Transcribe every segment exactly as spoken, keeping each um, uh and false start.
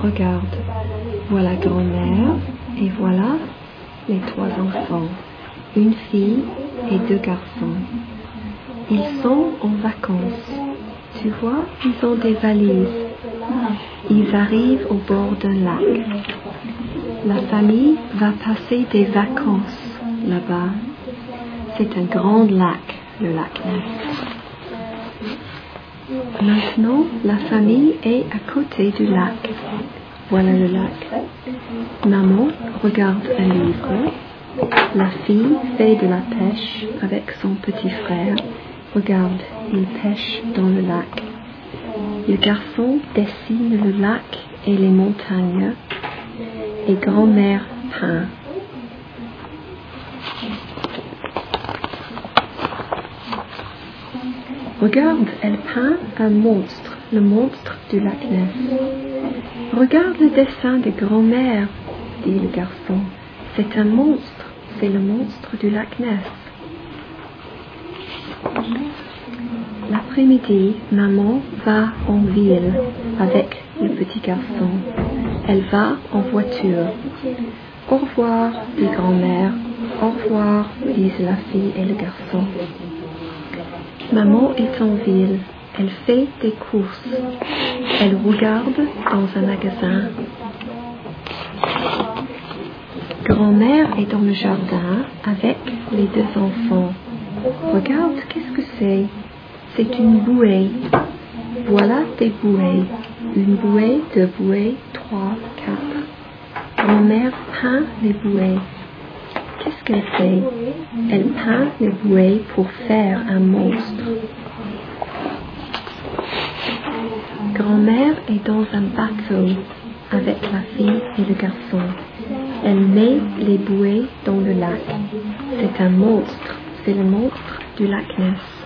regarde. Voilà grand-mère et voilà les trois enfants, une fille et deux garçons. Ils sont en vacances. Tu vois, ils ont des valises. Ils arrivent au bord d'un lac. La famille va passer des vacances là-bas. C'est un grand lac, le lac Ness. Maintenant, la famille est à côté du lac. Voilà le lac. Maman regarde un livre. La fille fait de la pêche avec son petit frère. Regarde, il pêche dans le lac. Le garçon dessine le lac et les montagnes. Et grand-mère peint. Regarde, elle peint un monstre, le monstre du lac Ness. Regarde le dessin de grand-mère, dit le garçon. C'est un monstre, c'est le monstre du lac Ness. L'après-midi, maman va en ville avec le petit garçon. Elle va en voiture. Au revoir, dit grand-mère. Au revoir, disent la fille et le garçon. Maman est en ville. Elle fait des courses. Elle regarde dans un magasin. Grand-mère est dans le jardin avec les deux enfants. Regarde, qu'est-ce que c'est? C'est une bouée. Voilà des bouées. Une bouée, deux bouées, trois, quatre. Grand-mère peint les bouées. Qu'est-ce qu'elle fait? Elle peint les bouées pour faire un monstre. Grand-mère est dans un bateau avec la fille et le garçon. Elle met les bouées dans le lac. C'est un monstre. C'est le monstre du lac Ness.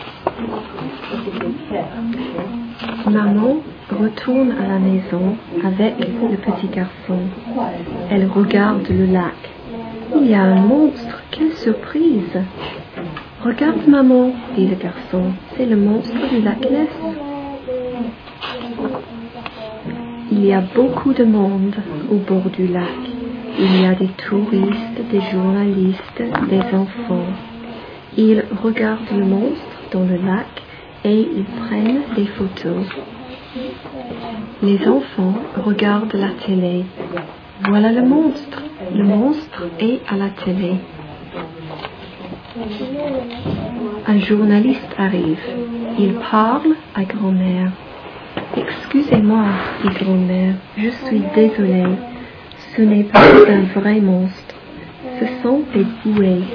Maman retourne à la maison avec le petit garçon. Elle regarde le lac. Il y a un monstre, quelle surprise! Regarde maman, dit le garçon, c'est le monstre du lac Ness. Il y a beaucoup de monde au bord du lac. Il y a des touristes, des journalistes, des enfants. Ils regardent le monstre dans le lac et ils prennent des photos. Les enfants regardent la télé. Voilà le monstre. Le monstre est à la télé. Un journaliste arrive. Il parle à grand-mère. Excusez-moi, dit grand-mère, je suis désolée. Ce n'est pas un vrai monstre. Ce sont des bouées.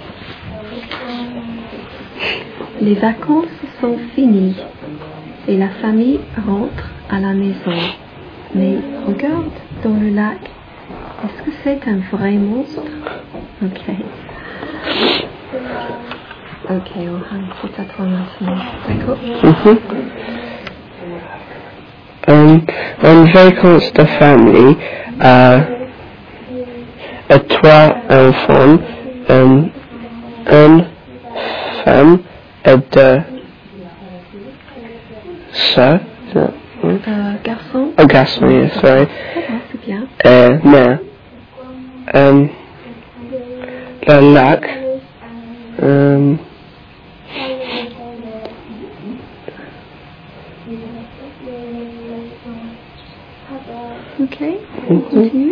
Les vacances sont finies et la famille rentre à la maison. Mais regarde dans le lac. Est-ce que c'est un vrai monstre? Ok. Ok, Johan, c'est à toi maintenant. D'accord? Mm-hmm. Um, en vacances de famille, euh, à trois enfants, um, une femme et deux sœurs. Euh, garçon. Un garçon, yes, sorry. C'est bien. Euh, mère. Um, le lac. Um, Ok, continue.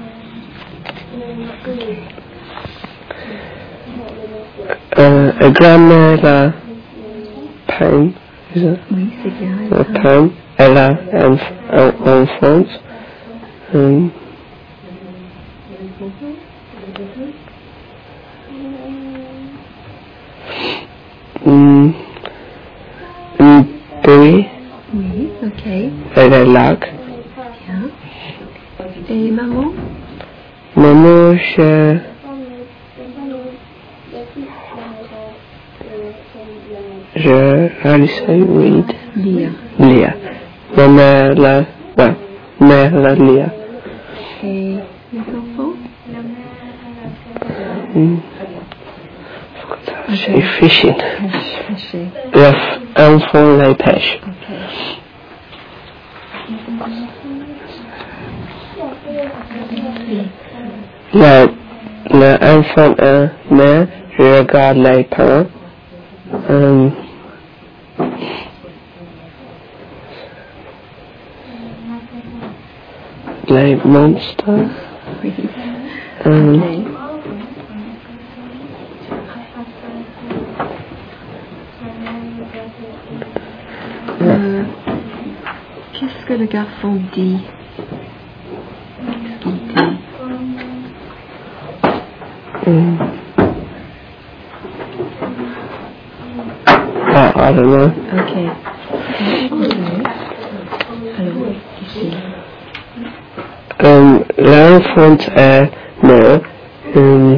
Euh, a grand-mère la peint, is it? Oui, c'est bien. La peint. Elle a un, un enfant. Um, mm, une bouée. Oui, ok. Et le lac. Bien. Et maman? Maman, je... Je réalise read. Lia. Lia. Ma mère la... Ouais. Mère la Lia. Et les enfants? Mm. C'est fishing. Pêche, pêcher. Les enfants les pêchent. Ok. Le, le enfant est né, je regarde les pains. Um, les monstres. Oui. Um, Ok. Euh, Qu'est-ce que le garçon dit? Qu'est-ce qu'il dit? um, oh, I don't know. Ok. Alors, ici. Um, l'enfant est né um,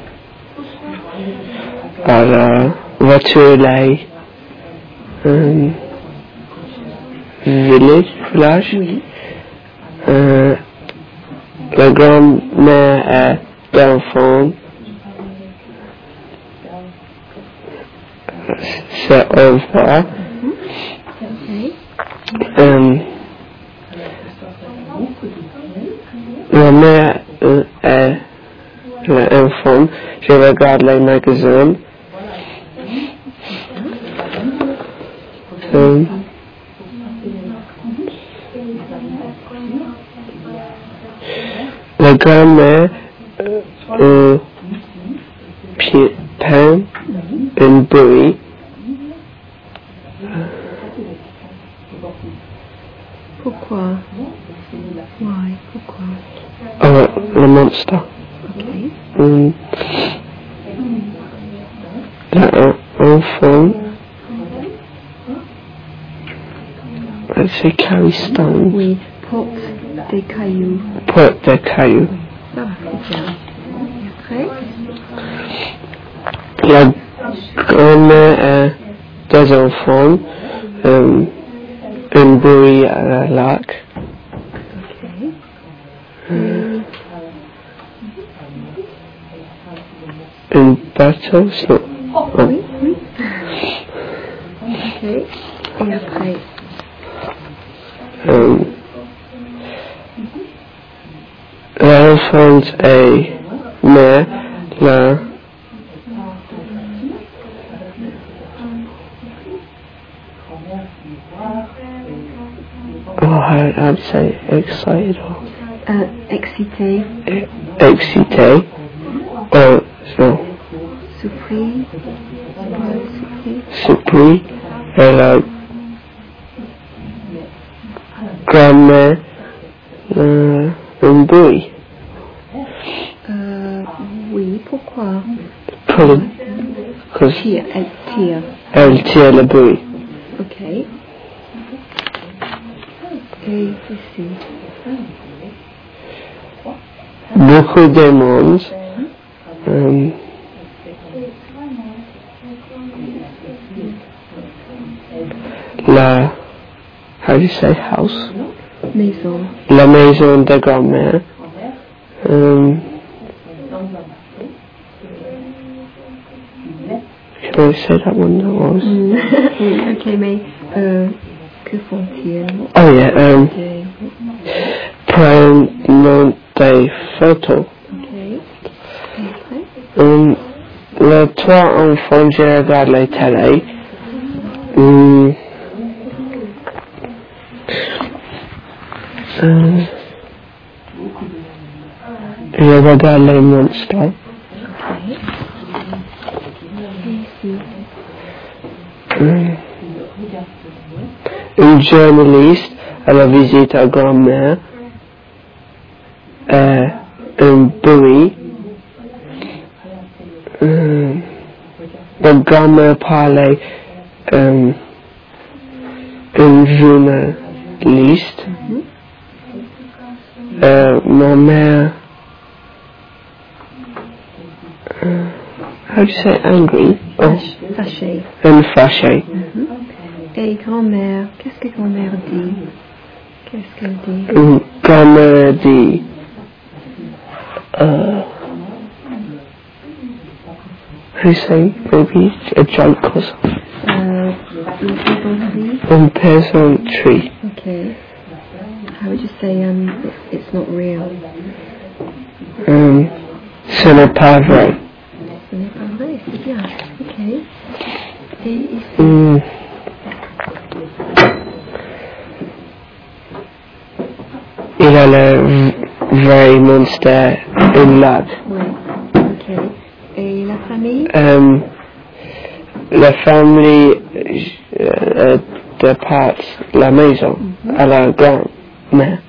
à la voiture lait um, village, village. Oui. Euh, la grand-mère est d'enfant. C'est au revoir. Ok. Um, la mère euh, est l'enfant. Je regarde les magazines. Um, la grand-mère euh, pi- peint un bruit. Pourquoi? Why? Pourquoi? Oh, le monstre. Ok. Um, l'enfant, c'est carry stone. Oui, porte des cailloux. Porte des cailloux. Ça va, c'est bien. Et après? La grand-mère a des enfants, um, un bruit à la lac, Ok. Et un bateau, non. Oh. oui, oui. Ok. Et après? Um, l'enfant est né, la oh, how, how to say excited or Euh, excité, excité, oh, non, surpris, ouais, surpris. surpris, et la grand-mère, euh, un bruit. Euh, oui, pourquoi? Pour le, cause Tire, elle tire. elle tire le bruit. Ok. Et ici. Beaucoup de monde. Um, la, how do you say house? Maison. La maison de grand-mère. Um, can I say that one? That was. Oui, ok, mais euh, que font-ils? Oh yeah. Um, Des- prendre des photos. Ok. Et après? Um, les trois enfants, je regarde la télé. Um, um, je regarde les monstres. Ok. Et ici? Um, un journaliste à la visite à grand-mère. Euh, un bruit. Um, la grand-mère parlait. Um, un journaliste. Mhm. Euh, ma mère. Uh, how do you say angry? Oh, Fâche- Fâché. un fâché. Mhm. Et grand-mère, qu'est-ce que grand-mère dit? Qu'est-ce qu'elle dit? Une grand-mère dit. Uh, how do you say maybe a joke or something? Euh, une plaisanterie. Une plaisanterie. Ok. How would you say um, it's, it's not real? Um, ce n'est pas vrai. Ce n'est pas vrai, c'est bien. Ok. Et ici? Mm. Il a le vrai monstre, une lac. Oui. Ok. Et la famille? Um, la famille euh, départ la maison Mm-hmm. à la grand-mère.